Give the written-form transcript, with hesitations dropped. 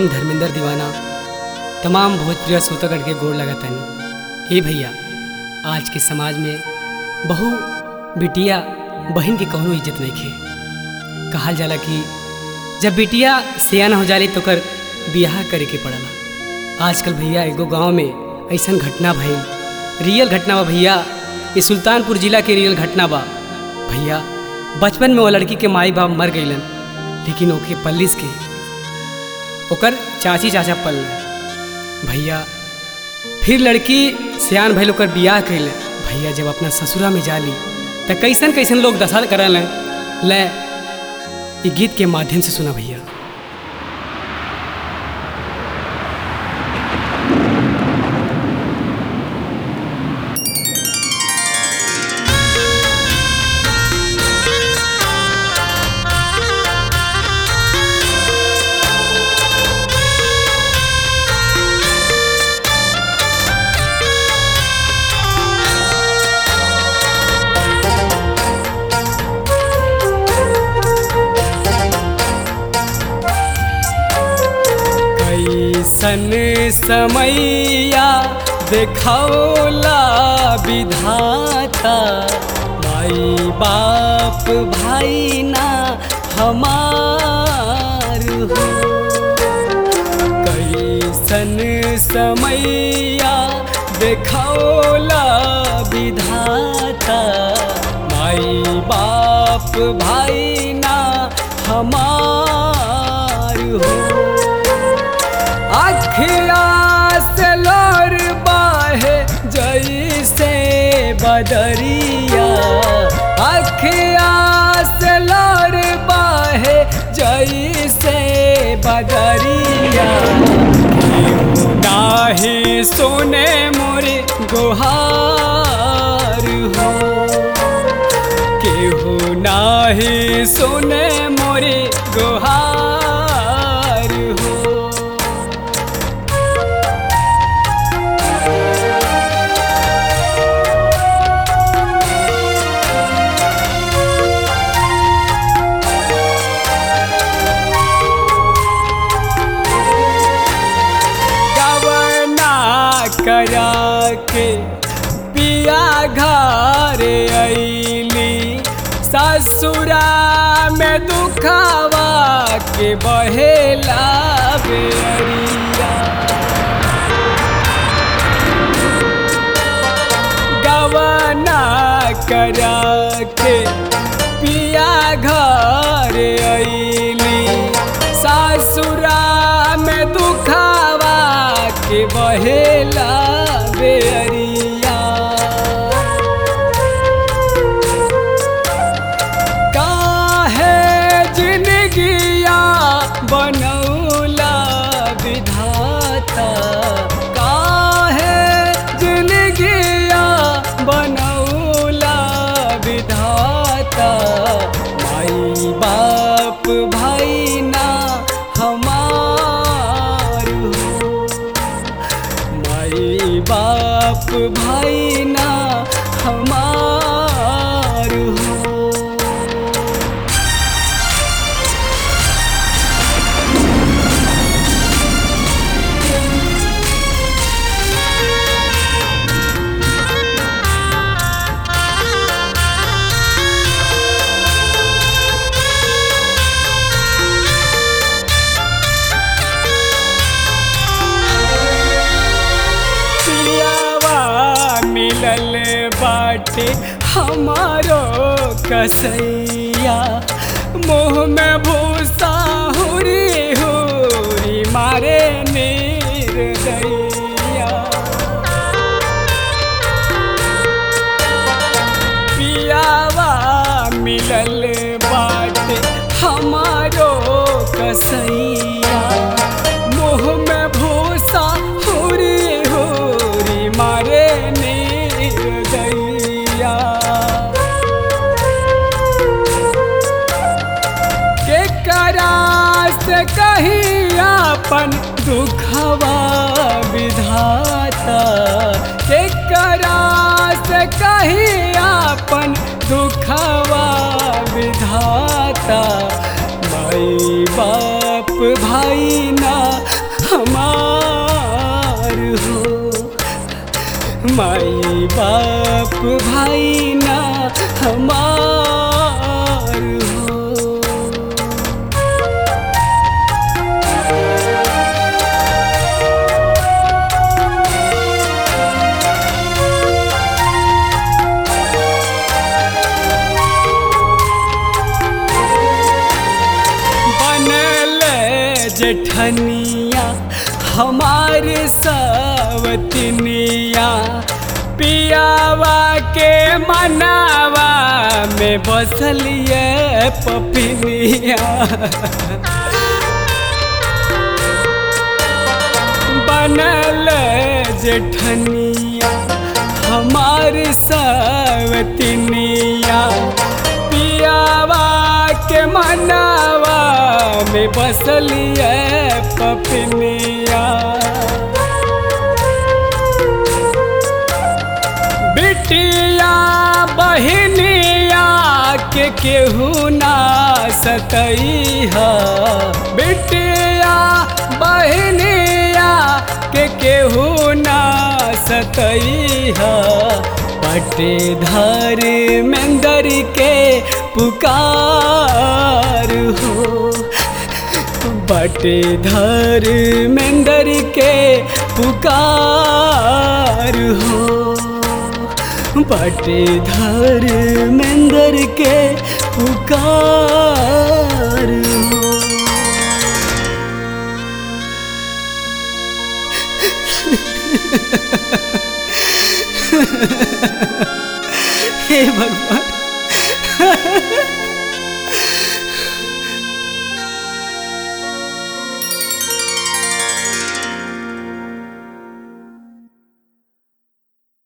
धर्मेंद्र दीवाना तमाम भोजप्रिय श्रोतागण के गोड़ लगातानी। ए भैया, आज के समाज में बहु बिटिया बहन के कौनो इज्जत नहीं खे। कहल जाला कि जब बिटिया सियाना हो जाली तो कर बियाह करे के पड़ला। आजकल भैया एगो गांव में ऐसा घटना भइल, रियल घटना बा भैया। ये सुल्तानपुर जिला के रियल घटना बा भैया। बचपन में वो लड़की के माई बाप मर गईलन, लेकिन ओके पल्लिस के ओकर चाची चाचा पल भैया। फिर लड़की सियान भइल, ओकर बियाह कैल भैया। जब अपना ससुरा में जाली तो कैसन कैसन लोग दशा करल ले ये गीत के माध्यम से सुना भैया। सन समैया देखौला विधाता, माई बाप भाई ना हमार हो। कैसन समैया देखौला विधाता, माई बाप भाई ना हमार हो। अखिया से लोर बाहे जैसे बदरिया, अखिया से लोर बाहे जैसे बदरिया। केहू नाही सुने मोरे गुहार हो, केहू नाही सुने मोरे गुहार हो। करा के पिया घर अइली, ससुरा में दुखावा के बहेला बेरिया। गवना करा के पिया घर अइली, ससुरा में दुखावा के बहेला बेरिया। काहे जिंदगिया बनौला विधाता, काहे जिंदगिया बनौला विधाता। माई बाप भाई ना हमार हो, माई बाप भाई ना हमार हो। मिलल बाटे हमारो कसैया, मुँह में भूसा हुरी हुरी मारे निर्दयिया। पियावा मिलल बाटे हमारो कसैया, मुँह में भूसा हुरी हुरी मारे निर्दयिया। के करा से कहीं अपन दुखवा विधाता, के करा से कहीं अपन दुखवा विधाता। माई बाप भाई ना बाप भाई ना हमार हो। जेठनिया हमारे सावतनिया पियावा के मनावा में बसलिए पपिनिया। बनल जेठनिया हमारे सावतनिया पियावा के मनावा में बसलिए पपनिया। बिटिया बहनिया के केहू ना सतैहा। बिटिया बहनिया के केहू ना सतैहा। पटेधर मेंदर के पुकार हो। पटेधर मेंदर के पुकार हो। पटेधर मेंदर के पुकार हो। हे भगवान